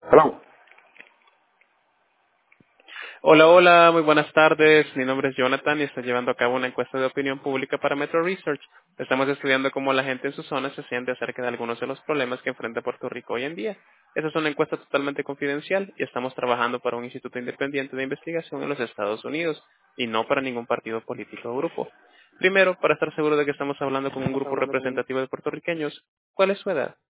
Hello. Hola, hola, muy buenas tardes. Mi nombre es Jonathan y estoy llevando a cabo una encuesta de opinión pública para Metro Research. Estamos estudiando cómo la gente en su zona se siente acerca de algunos de los problemas que enfrenta Puerto Rico hoy en día. Esta es una encuesta totalmente confidencial y estamos trabajando para un instituto independiente de investigación en los Estados Unidos y no para ningún partido político o grupo. Primero, para estar seguro de que estamos hablando con un grupo representativo de puertorriqueños, ¿cuál es su edad?